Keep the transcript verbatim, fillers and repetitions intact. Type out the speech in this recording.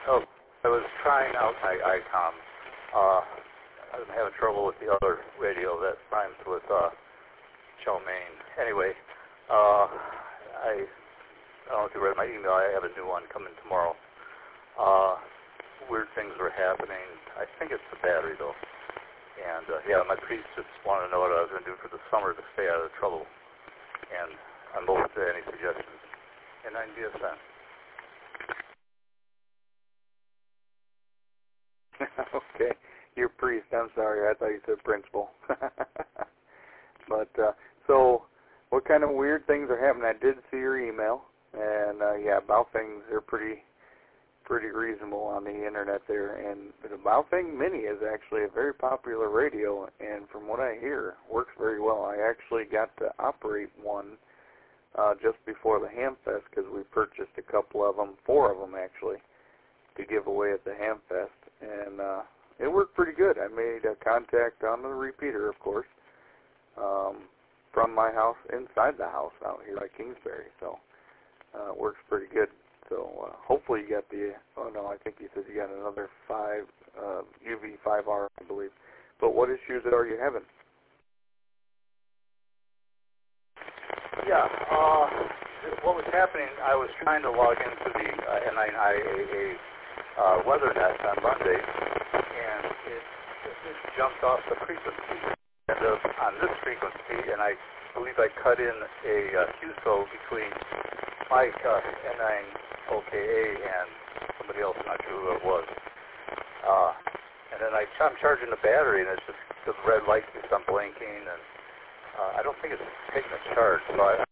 Oh, I was trying out my ICOM. Uh, I'm having trouble with the other radio that rhymes with uh, chow mein. Anyway, uh, I, I don't know if you read my email. I have a new one coming tomorrow. Uh, weird things are happening. I think it's the battery, though. And, uh, yeah, my priest just wanted to know what I was going to do for the summer to stay out of trouble. And I'm open to any suggestions. And I'm D S N. Okay. You're priest. I'm sorry. I thought you said principal. But, uh, so, what kind of weird things are happening? I did see your email. And, uh, yeah, Baofeng, they're pretty... pretty reasonable on the internet there, and the Baofeng Mini is actually a very popular radio, and from what I hear, works very well. I actually got to operate one uh, just before the Hamfest because we purchased a couple of them, four of them actually, to give away at the Hamfest, and uh, it worked pretty good. I made a contact on the repeater, of course, um, from my house inside the house out here by Kingsbury, so uh, it works pretty good. So uh, hopefully you got the, oh no, I think you said you got another five, uh, U V five R, I believe. But what issues are you having? Yeah, uh, what was happening, I was trying to log into the uh, N nine I A A uh, WeatherNet on Monday, and it, it jumped off the frequency. And uh, on this frequency, and I believe I cut in a uh, Q S O between my uh, N nine O K A and somebody else, I'm not sure who it was. Uh, and then I, I'm charging the battery, and it's just the red light keeps on blinking, and uh, I don't think it's taking a charge. So I,